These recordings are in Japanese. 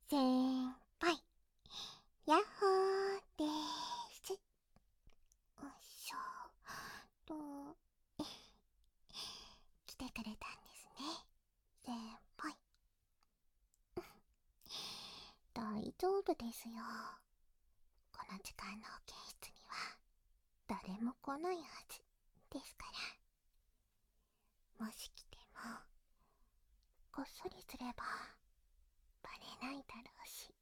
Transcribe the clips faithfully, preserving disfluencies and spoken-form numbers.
先輩、ヤッホーでーす。よいしょと、来てくれたんですね、先輩。大丈夫ですよ。この時間の保健室には誰も来ないはずですから。もし来てもこっそりすればバレないだろうし。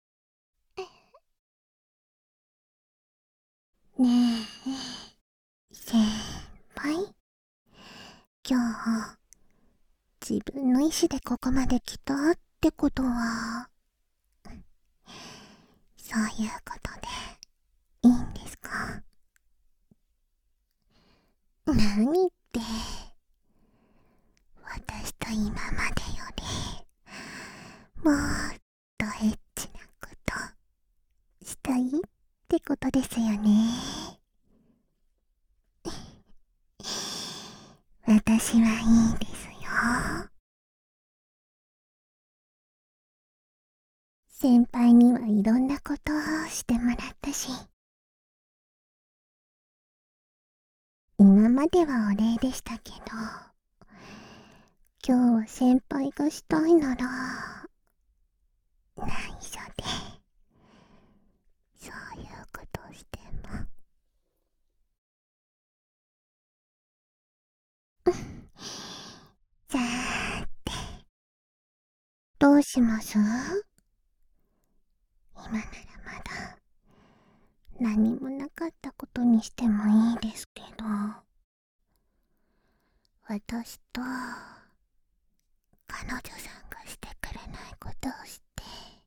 ねえ先輩、今日自分の意志でここまで来たってことは、そういうことでいいんですか？何って、私と今までよりもっとエッチなことしたいってことですよね。私はいいですよ。先輩にはいろんなことをしてもらったし、今まではお礼でしたけど、今日は先輩がしたいなら内緒でそういうことをしても。さーて、どうします？今ならまだ何もなかったことにしてもいいですけど、私と彼女さんがしてくれないことをして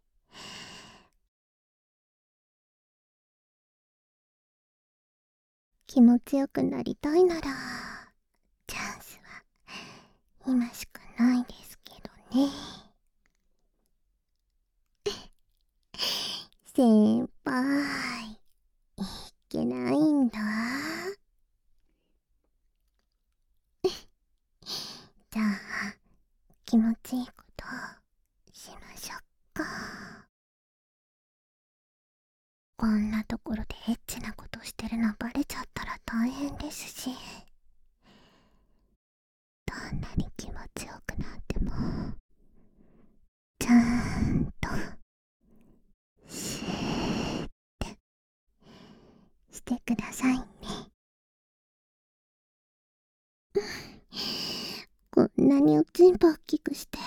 気持ちよくなりたいなら、チャンスは今しかないですけどね。先輩、いけないんだ。じゃあ気持ちいいことしましょうか。こんなところでエッチなことしてるのバレちゃったら大変ですし、どんなに気持ちよくなってもちゃんとシューってしてくださいね。こんなにおちんぽ大きくして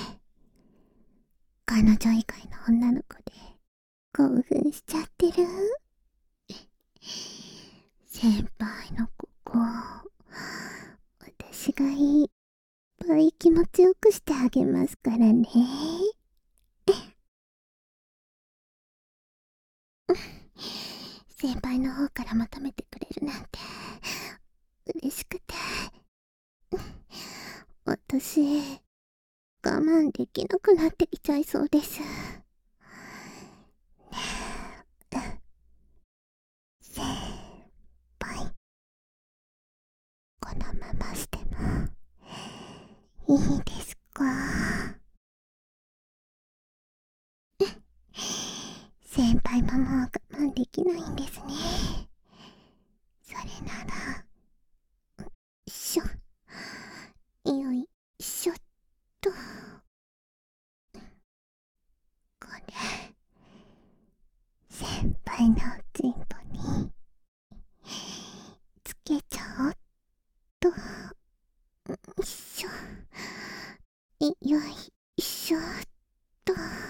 彼女以外の女の子で興奮しちゃってる。先輩のここ、私がいっぱい気持ちよくしてあげますからね。先輩の方から求めてくれるなんて嬉しくて、私我慢できなくなってきちゃいそうです。先輩、このまましてもいいですか？先輩ももう我慢できないんですね。それなら、よいしょ、よいしょっと、これ先輩のおちんぽにつけちゃおっと。よいしょ、よいしょっと。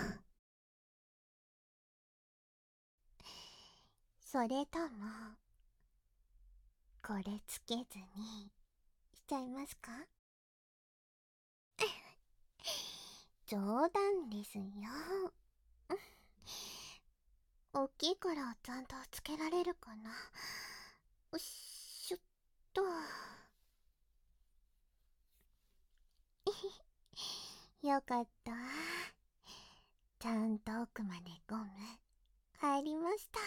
それともこれつけずにしちゃいますか？冗談ですよ。大きいからちゃんとつけられるかな。よっしょっと。よかった。ちゃんと奥までゴム入りました。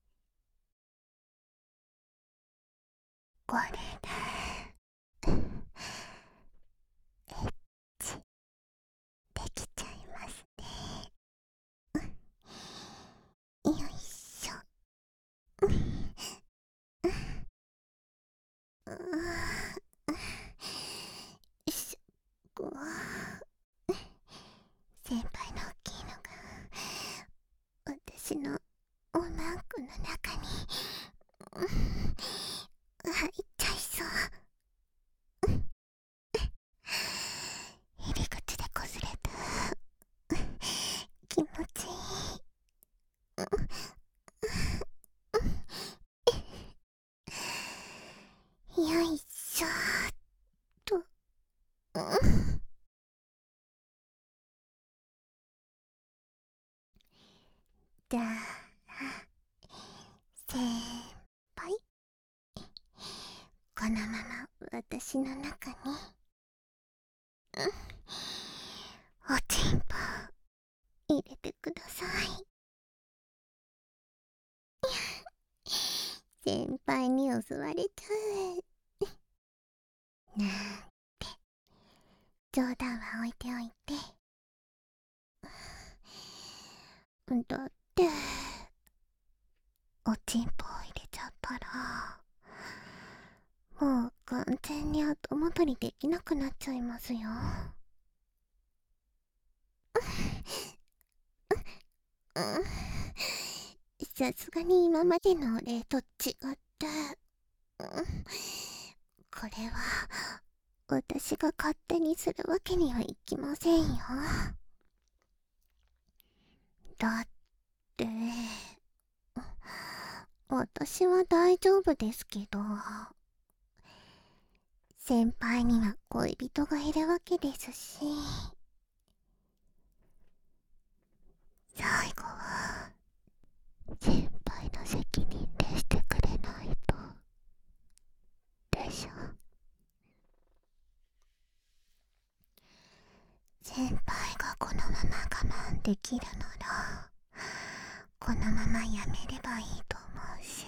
これでエッチできちゃいますね。 うん。じゃあ、先輩、このまま私の中に、うん、おちんぽ入れてください。先輩に襲われちゃう。なんて、冗談は置いておいて。だって、おちんぽを入れちゃったら、もう完全に後戻りできなくなっちゃいますよ。さすがに今までのお礼と違って、これは私が勝手にするわけにはいきませんよ。だって私は大丈夫ですけど、先輩には恋人がいるわけですし、最後は先輩の責任でしてくれないとでしょ。先輩がこのまま我慢できるなら、このままやめればいいと思うし、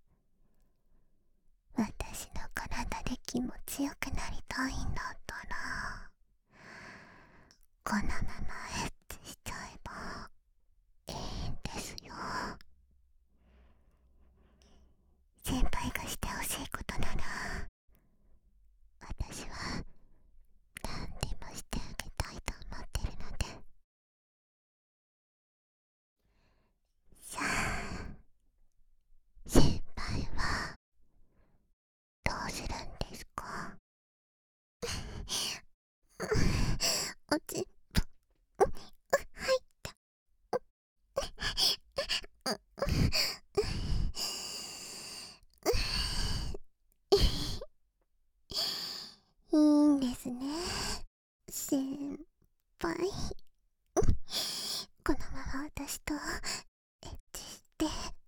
私の体で気持ちよくなりたいんだったら、このままエッチしちゃえばいいんですよ。先輩がしてほしいことなら、私は何でもしてあげたいと思ってるので。さあ、先輩はどうするんですか？おちんぽ、入った。いいんですね、先輩。このまま私とエッチして、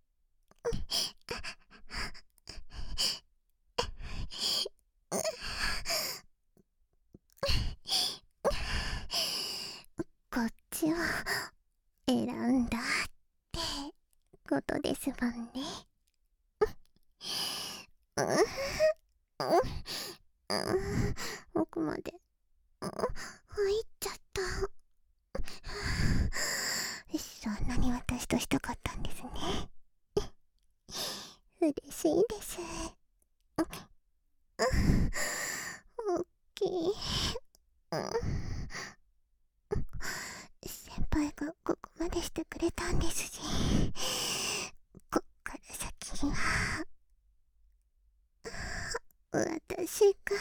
こっちは選んだってことですもんね。うん、うん、うん、奥まで、うん、入っちゃった。そんなに私としたかったんですね。嬉しいです。おっきい。先輩がここまでしてくれたんですし、こっから先は私が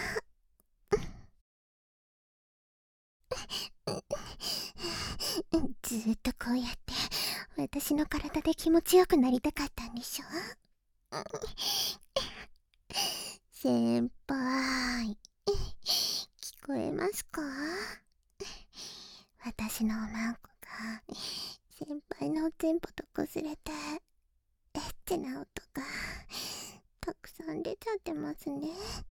ずーっとこうやって私の体で気持ちよくなりたかったんでしょ。先輩、聞こえますか？私のおまんこが先輩のおちんぽとこすれてエッチな音がたくさん出ちゃってますね。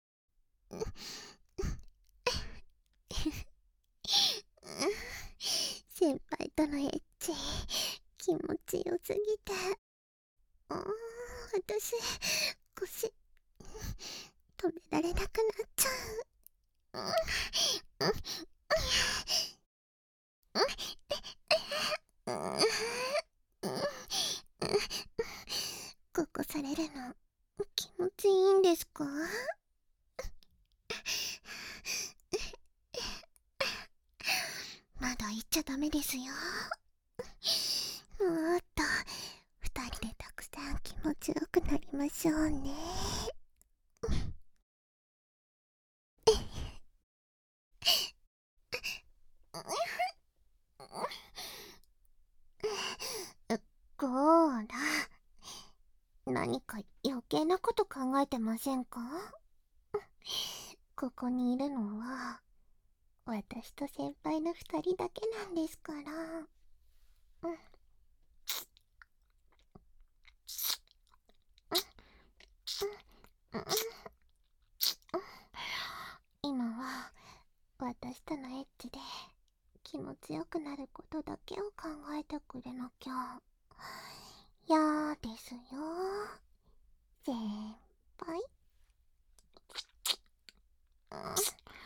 先輩とのエッチ気持ちよすぎて、あー、私腰止められなくなっちゃう。ここされるの気持ちいいんですか？まだ言っちゃダメですよ。もっと二人でたくさん気持ちよくなりましょうね。こーら、何か余計なこと考えてませんか？ここにいるのは私と先輩の二人だけなんですから。うん。うん。今は私とのエッチで気持ちよくなることだけを考えてくれなきゃやですよ、先輩。うん。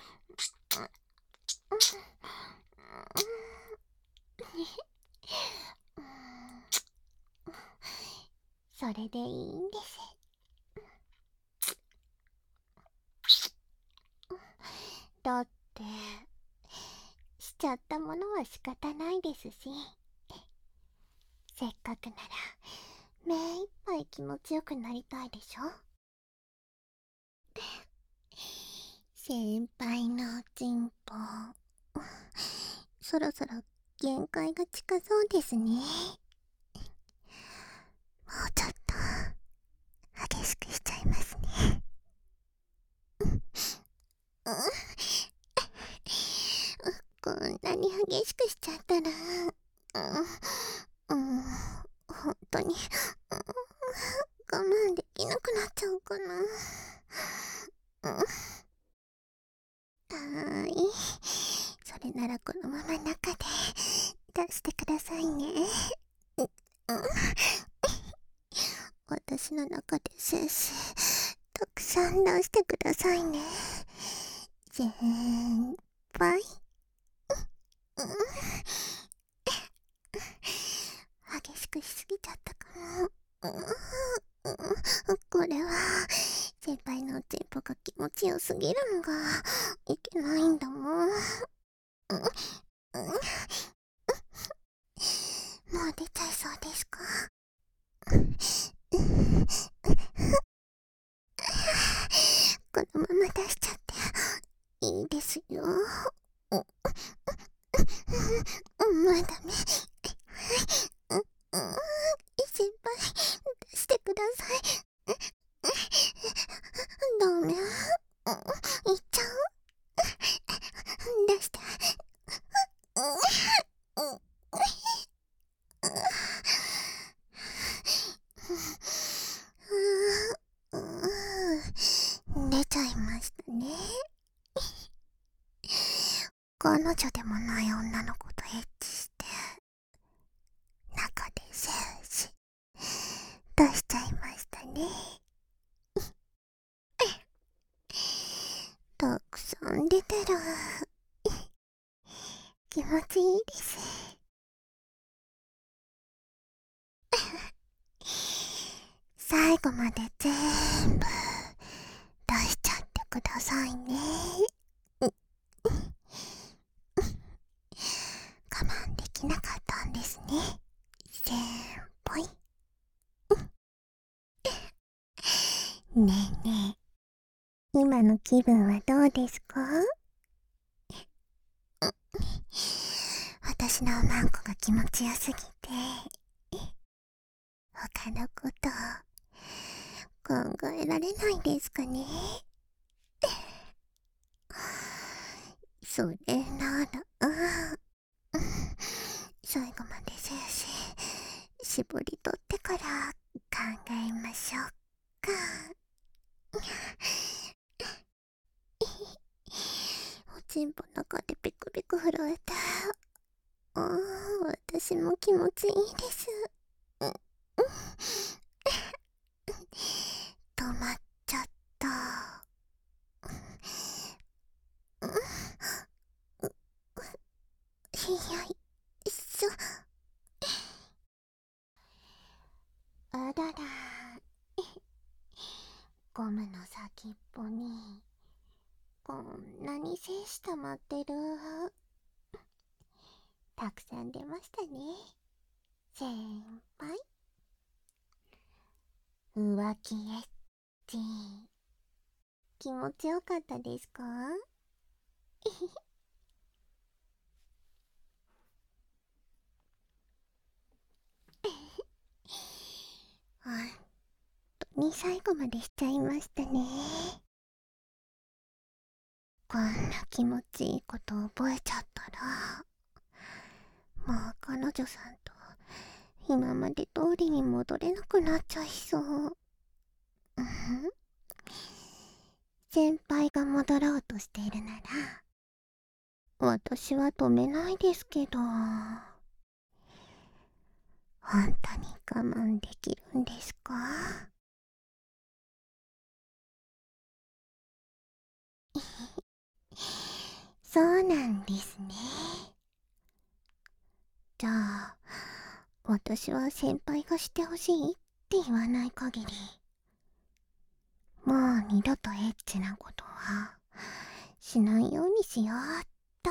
それでいいんです。だってしちゃったものは仕方ないですし、せっかくなら目いっぱい気持ちよくなりたいでしょ。先輩のチンポ、そろそろ限界が近そうですね。もうちょっと激しくしちゃいますね。うん、こんなに激しくしちゃったら、うん、うん、本当に、うん、我慢できなくなっちゃうかな。うん、はーい。それならこのまま中で出してくださいね。うん、私の中でせいせいたくさん出してくださいね、先輩。うん、激しくしすぎちゃったかも。うん、これは先輩のおちんぽが気持ちよすぎるのがいけないんだもん。うん、うん、もう出ちゃいそうですか？このまま出しちゃっていいですよ。うん、まだめ。うん、うん、先輩出してください。ダメ。うん、いっちゃう？出して。うん、うん、うん、出ちゃいましたね。彼女でもない女の子とエッチして中で精子出しちゃいましたね。たくさん出てる。気持ちいいです。最後まで全部出しちゃってくださいね。我慢できなかったんですね、先輩。ねえねえ、今の気分はどうですか？私のおまんこが気持ちよすぎて他のこと考えられないですかね。それなら、最後まで先生絞り取ってから考えましょうか。おちんぽ中でピクピク震えて、ああ、私も気持ちいいです。うん、止まっちゃった。うん、ひやいっしょ。あらら、ゴムの先っぽにこんなに精子溜まってる。たくさん出ましたね、先輩。浮気エッチ気持ちよかったですか？本当に最後までしちゃいましたね。 こんな気持ちいいこと覚えちゃったら、もう彼女さんと今まで通りに戻れなくなっちゃいそう。うん、先輩が戻ろうとしているなら、私は止めないですけど、本当に我慢できるんですか？そうなんですね。じゃあ、私は先輩がしてほしいって言わない限り、もう二度とエッチなことはしないようにしようっと。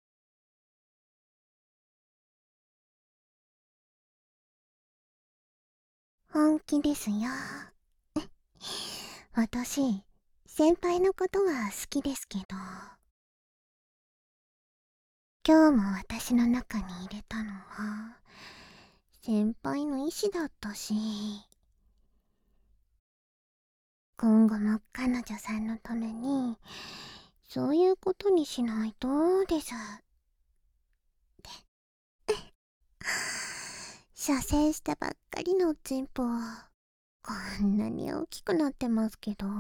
本気ですよ。私、先輩のことは好きですけど、今日も私の中に入れたのは、先輩の意志だったし、今後も彼女さんのために、そういうことにしないとです。で、射精したばっかりのチンポ、こんなに大きくなってますけど、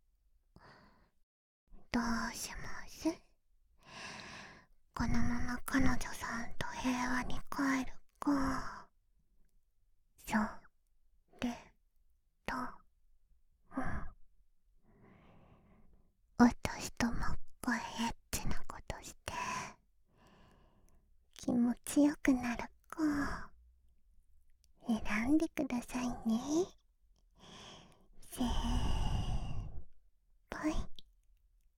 どうします？このまま彼女さんと平和に帰るか、それとも、私ともっごいエッチなことして気持ちよくなるか、選んでくださいね。